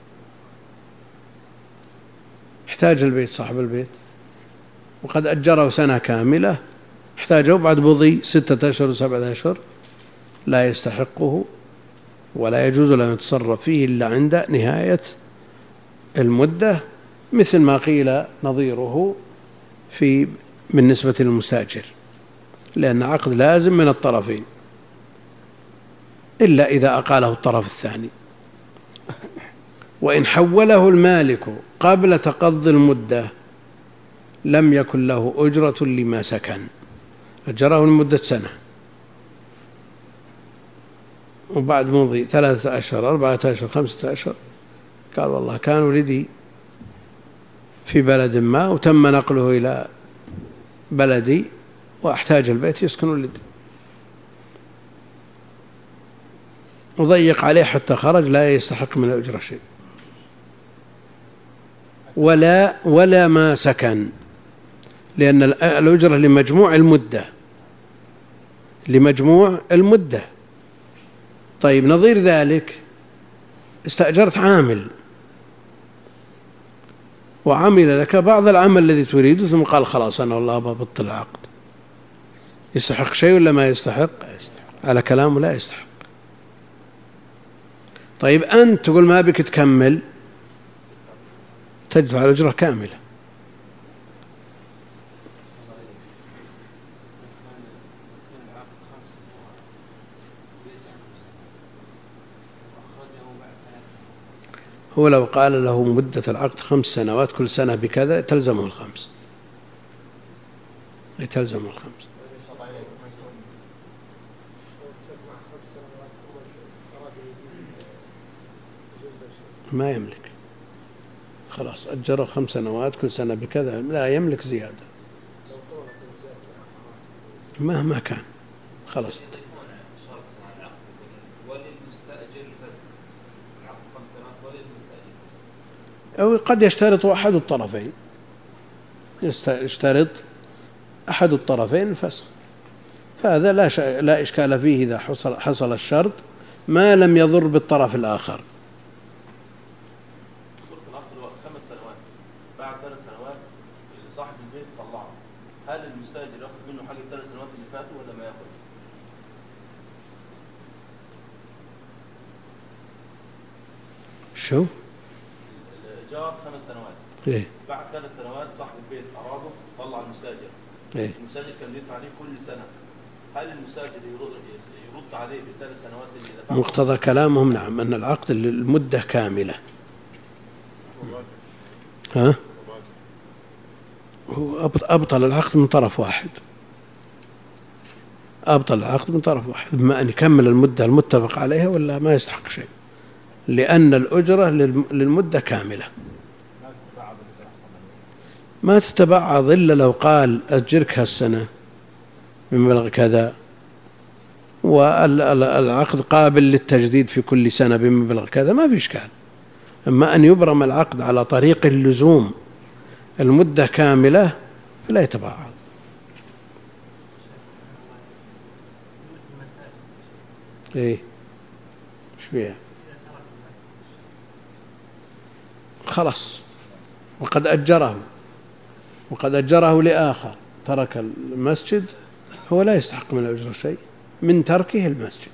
احتاج البيت صاحب البيت وقد أجره سنة كاملة، احتاجه بعد مضي ستة أشهر وسبعة أشهر لا يستحقه ولا يجوز له يتصرف فيه إلا عند نهاية المدة، مثل ما قيل نظيره في بالنسبة للمستأجر، لأن عقد لازم من الطرفين إلا إذا أقاله الطرف الثاني. وإن حوله المالك قبل تقضي المدة لم يكن له أجرة لما سكن، أجره لمدة سنة وبعد مضي ثلاثة أشهر أربعة أشهر خمسة أشهر قال والله كان ولدي في بلد ما وتم نقله إلى بلدي وأحتاج البيت يسكن ولدي، وضيق عليه حتى خرج لا يستحق من الأجرة شيء. ولا ولا ما سكن، لأن الأجرة لمجموع المدة لمجموع المدة. طيب نظير ذلك استأجرت عامل وعمل لك بعض العمل الذي تريده ثم قال خلاص أنا والله ببطل العقد، يستحق شيء ولا ما يستحق؟ على كلامه لا يستحق. طيب أنت تقول ما بك تكمل، تدفع الأجرة كاملة. هو لو قال له مدة العقد خمس سنوات كل سنة بكذا تلزمه الخمس، تلزمه الخمس. ما يملك، خلاص أجره خمس سنوات كل سنة بكذا، لا يملك زيادة مهما كان، خلاص. أو قد يشترط أحد الطرفين، يشترط أحد الطرفين الفسخ، فهذا لا ش... لا إشكال فيه إذا حصل حصل الشرط ما لم يضر بالطرف الآخر. خمس سنوات بعد ثلاث سنوات صاحب البيت طلعه، هل المستأجر يأخذ منه حق الثلاث سنوات اللي فاتوا ولا ما يأخذ؟ شو؟ الإيجار خمس سنوات. إيه؟ بعد ثلاث سنوات صاحب البيت أراده طلع المستأجر. إيه؟ المستأجر كان بيدفع عليه كل سنة، هل المستأجر يرد يرد عليه بالثلاث سنوات اللي دفعها؟ مقتضى كلامهم نعم أن العقد المدة كاملة. ها؟ هو أبطل العقد من طرف واحد، أبطل العقد من طرف واحد، بما أن يكمل المدة المتفق عليها ولا ما يستحق شيء، لأن الأجرة للمدة كاملة ما تتبعض إلا لو قال أجرك هالسنة بمبلغ كذا والعقد قابل للتجديد في كل سنة بمبلغ كذا ما في إشكال. أما أن يبرم العقد على طريق اللزوم المدة كاملة فلا يتبعض. إيه إيش فيها؟ خلاص وقد أجره وقد أجره لآخر ترك المسجد، هو لا يستحق من الأجر شيء من تركه المسجد.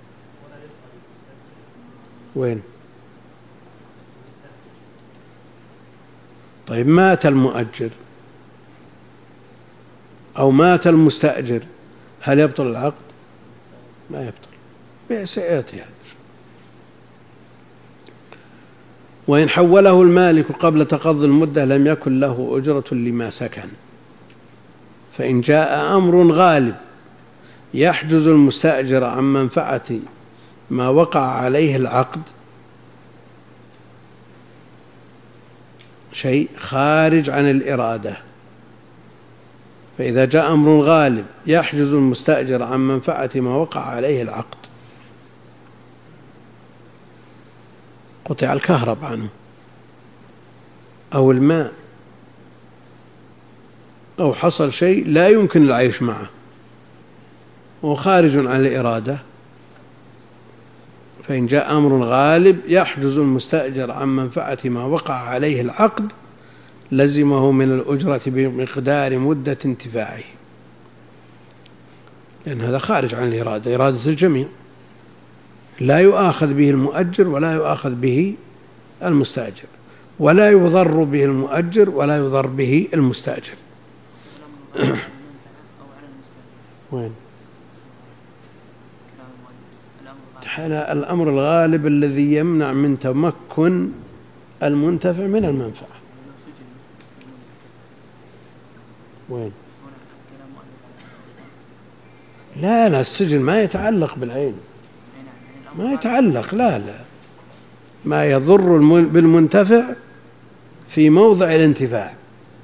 وين؟ طيب مات المؤجر أو مات المستأجر هل يبطل العقد؟ ما يبطل، سيأتي هذا. وإن حوله المالك قبل تقضي المدة لم يكن له أجرة لما سكن، فإن جاء أمر غالب يحجز المستأجر عن منفعة ما وقع عليه العقد، شيء خارج عن الإرادة، فإذا جاء أمر غالب يحجز المستأجر عن منفعة ما وقع عليه العقد، قطع الكهرب عنه أو الماء أو حصل شيء لا يمكن العيش معه وخارج عن الإرادة، فإن جاء أمر غالب يحجز المستأجر عن منفعة ما وقع عليه العقد لزمه من الأجرة بمقدار مدة انتفاعه، لأن هذا خارج عن الإرادة، إرادة الجميع، لا يؤاخذ به المؤجر ولا يؤاخذ به المستأجر، ولا يضر به المؤجر ولا يضر به المستأجر. وين؟ الأمر الغالب الذي يمنع من تمكن المنتفع من المنفعة. وين؟ لا لا السجن ما يتعلق بالعين، ما يتعلق، لا لا ما يضر بالمنتفع في موضع الانتفاع.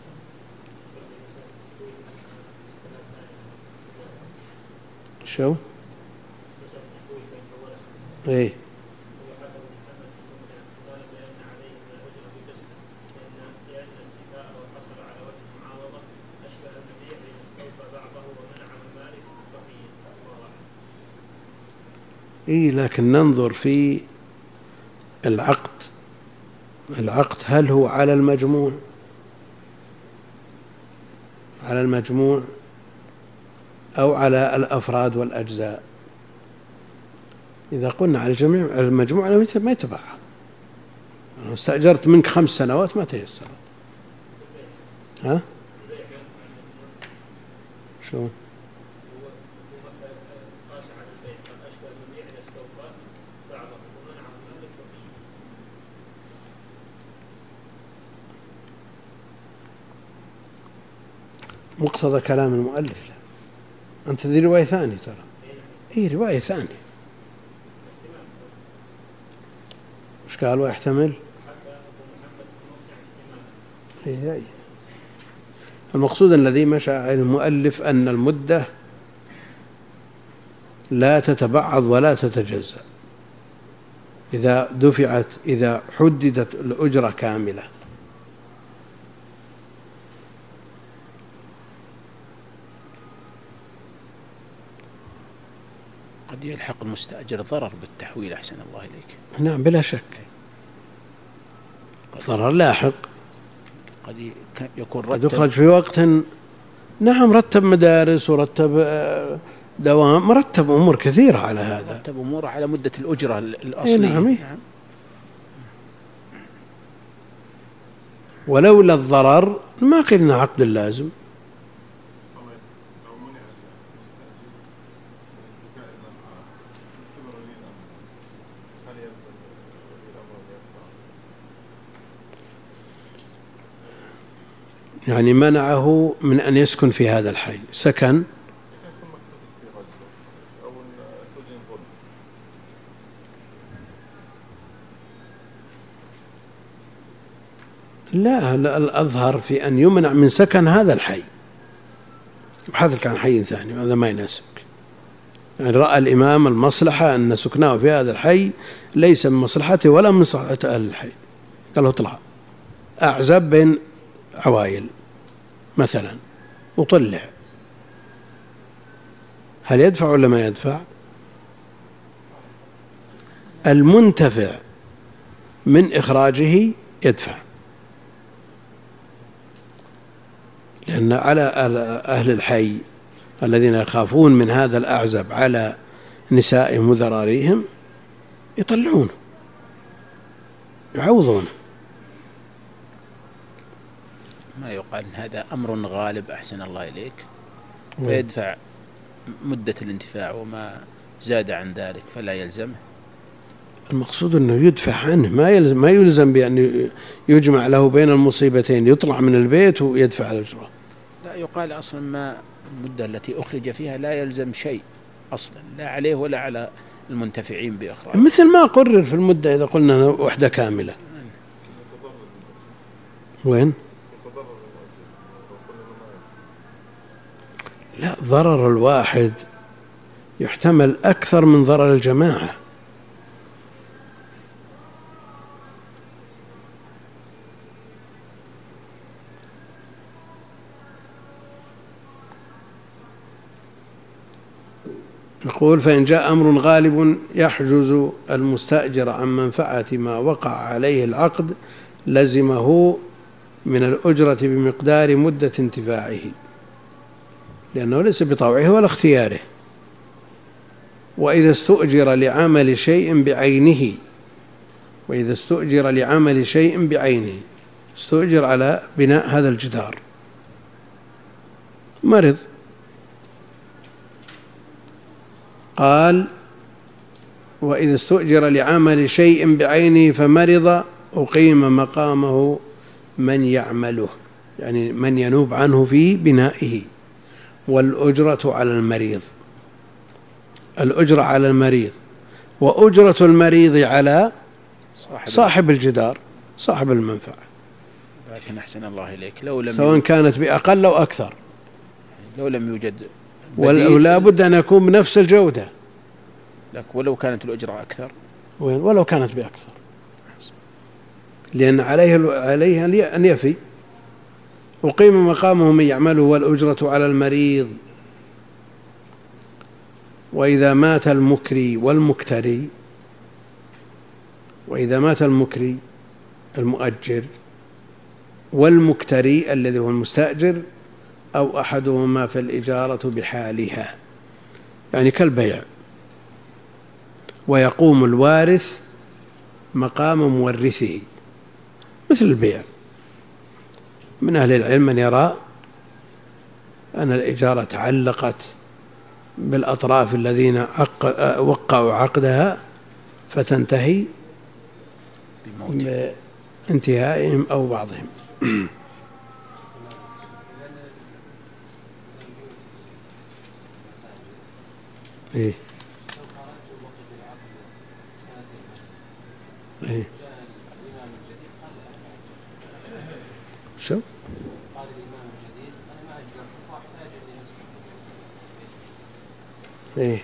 شو؟ ايه إيه لكن ننظر في العقد العقد هل هو على المجموع على المجموع أو على الأفراد والأجزاء. إذا قلنا على الجميع المجموع ما يتبعها. أنا استأجرت منك خمس سنوات ما تيسر. ها شو مقتضى كلام المؤلف؟ لا أنت ذي رواية ثانية ترى. هي رواية ثانية. وش قال ويحتمل؟ هي هي. المقصود الذي مشى عليه المؤلف أن المدة لا تتبعض ولا تتجزأ إذا دفعت إذا حددت الأجرة كاملة. قد يلحق المستأجر ضرر بالتحويل أحسن الله إليك. نعم بلا شك ضرر لاحق. قد يكون رتب يخرج في وقت. نعم رتب مدارس ورتب دوام مرتب أمور كثيرة على هذا. رتب أمور على مدة الأجرة الأصلية. نعم. نعم. ولولا الضرر ما قلنا عقد اللازم. يعني منعه من أن يسكن في هذا الحي سكن لا, لا الأظهر في أن يمنع من سكن هذا الحي يبحث عن حي ثاني. هذا ما يناسبك. يعني رأى الإمام المصلحة أن سكناه في هذا الحي ليس من مصلحته ولا من مصلحة أهل الحي. قال له اطلع أعزب بين عوائل مثلا وطلع. هل يدفع ولا ما يدفع؟ المنتفع من إخراجه يدفع، لأن على أهل الحي الذين يخافون من هذا الأعزب على نسائهم وذراريهم يطلعونه يعوضونه. ما يقال هذا أمر غالب أحسن الله إليك فيدفع مدة الانتفاع وما زاد عن ذلك فلا يلزمه. المقصود أنه يدفع عنه ما يلزم, ما يلزم بأن يجمع له بين المصيبتين يطلع من البيت ويدفع الأجرة. لا يقال أصلا ما المدة التي أخرج فيها لا يلزم شيء أصلا لا عليه ولا على المنتفعين بإخراج، مثل ما قرر في المدة إذا قلنا وحدة كاملة. وين؟ لا ضرر الواحد يحتمل أكثر من ضرر الجماعة. يقول فإن جاء أمر غالب يحجز المستأجر عن منفعة ما وقع عليه العقد لزمه من الأجرة بمقدار مدة انتفاعه، لأنه ليس بطوعه ولا اختياره. وإذا استؤجر لعمل شيء بعينه وإذا استؤجر لعمل شيء بعينه استؤجر على بناء هذا الجدار، مرض، قال وإذا استؤجر لعمل شيء بعينه فمرض أقيم مقامه من يعمله، يعني من ينوب عنه في بنائه، والأجرة على المريض، الأجرة على المريض، وأجرة المريض على صاحب الجدار صاحب المنفعة. لكن أحسن الله إليك لو لم سواء كانت بأقل أو أكثر، لو لم يوجد ولا بد أن يكون بنفس الجودة، لك ولو كانت الأجرة أكثر ولو كانت بأكثر، لأن عليه عليه أن يفي. أقيم مقامه من يعمله والأجرة على المريض. وإذا مات المكري والمكتري وإذا مات المكري المؤجر والمكتري الذي هو المستأجر أو أحدهما فالإجارة بحالها، يعني كالبيع، ويقوم الوارث مقام مورثه مثل البيع. من أهل العلم من يرى أن الإجارة تعلقت بالأطراف الذين وقعوا عقدها فتنتهي بانتهائهم أو بعضهم. إيه إيه شو؟ قال الإمام الجديد أنا ما أجبرت واحد أجل لي نصف. إيه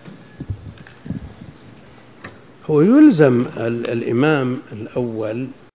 هو يلزم الإمام الأول